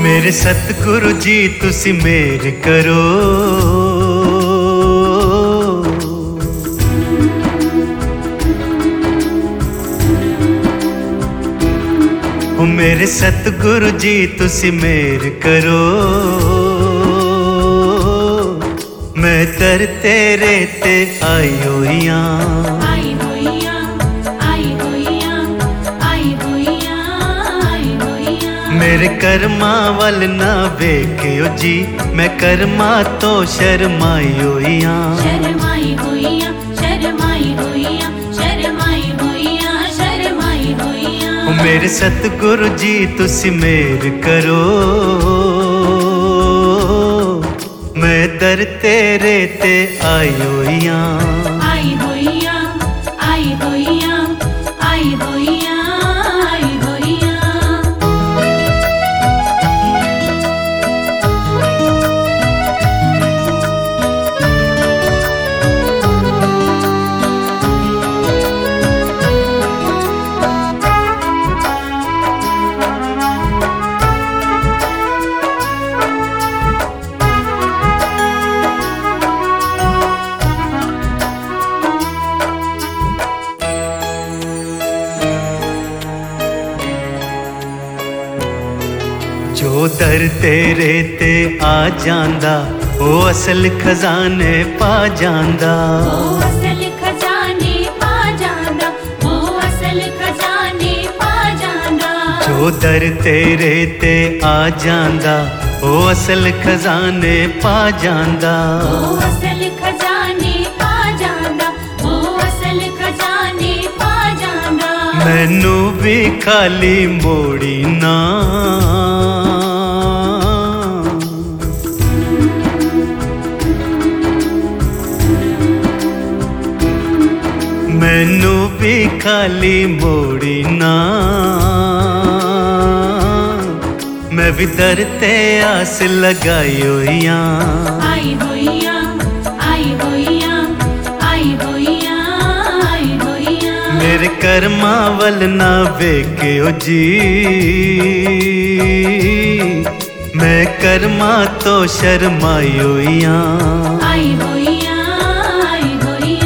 मेरे सतगुरु जी तुसी मेर करो, ओ मेरे सतगुरु जी तुसी मेर करो। मैं दर तेरे ते आई होइया, मेरे कर्मा वल ना वेख्यो जी, मैं कर्मा तो शर्माई होइया, शर्माई होइया, शर्माई होइया, शर्माई होइया, शर्माई होइया। ओ मेरे सतगुरु जी तुसी मेर करो, मैं दर तेरे ते आई होइया, आई होइया, आई होइया, आई होइया, आई होइया। जो दर तेरे ते आ जांदा, ओ असल खजाने पा जांदा, ओ असल खजाने पा जांदा, ओ असल खजाने पा जांदा। जो दर तेरे ते आ जांदा, ओ असल खजाने पा जांदा, ओ असल खजाने पा जांदा, ओ असल खजाने पा जांदा। मैनू भी खाली मोड़ी ना, मैनू भी खाली मोड़ी ना, मैं भी दर ते आस लगाई होइया, आई होइया, आई होइया, आई होइया, आई होइया। मेरे कर्मा वल ना वेख्यो जी, मैं कर्मा तो शर्माई होइया, आई होइया, आई होइया।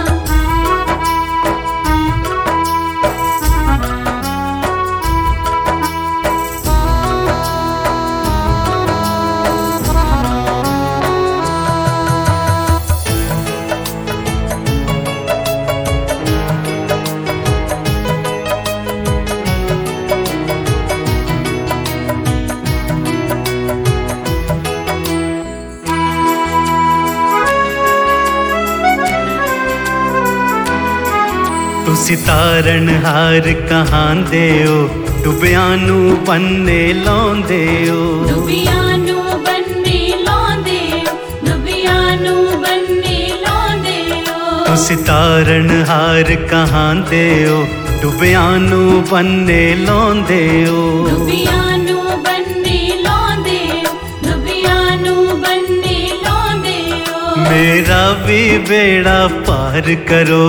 तुसी तारण हार कहाँ दे हो, डुबियां नू बन्ने लाउंदे हो, डुबियां नू बन्ने लाउंदे हो, डुबियां नू बन्ने लाउंदे हो। तुसी तारण हार कहाँ दे हो, डुबियां नू बन्ने लाउंदे हो, डुबियां नू बन्ने लाउंदे हो, डुबियां नू बन्ने लाउंदे हो। मेरा भी बेड़ा पार करो,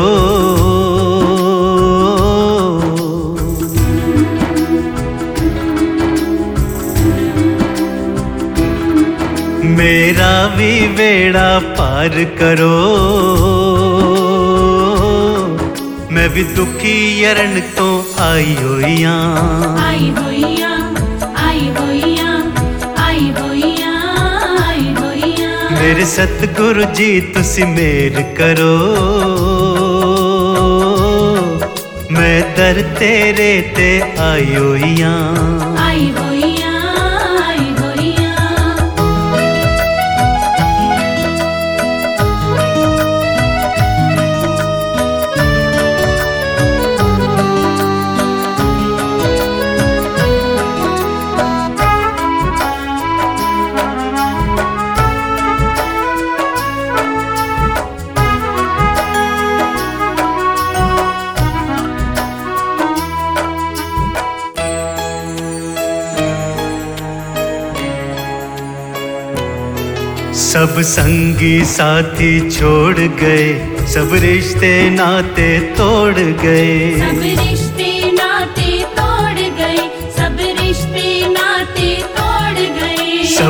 मेरा भी बेड़ा पार करो, मैं भी दुखी यरण तो आई होइया, आई होइया, आई होइया, आई होइया, आई होइया। मेरे सतगुरु जी तुसी मेर करो, मैं दर तेरे ते आई होइया, आई होइया, आई होइया। सब संगी साथी छोड़ गए, सब रिश्ते नाते तोड़ गए, सब रिश्ते नाते तोड़ गए, सब रिश्ते नाते तोड़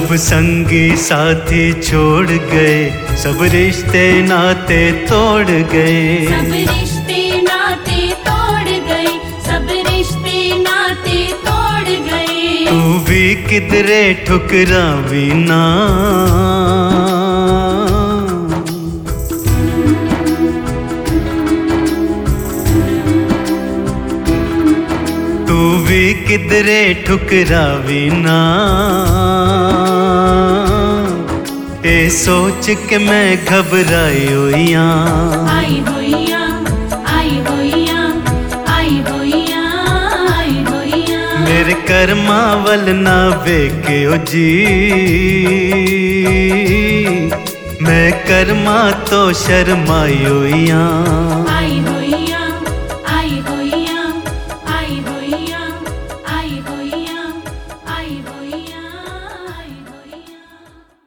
सब संगी साथी छोड़ गए, सब रिश्ते नाते तोड़ गए। सब रिश्ते नाते तोड़ गए, सब रिश्ते नाते तोड़ गए। तू भी किधरे ठुकरावी ना, तू भी किधरे ठुकरावी ना। ए सोच के मैं घबराई होइया, आई होइया, आई होइया, आई होइया, आई होइया। मेरे कर्मा वल ना वेख्यो जी, मैं कर्मा तो शर्माई होइया।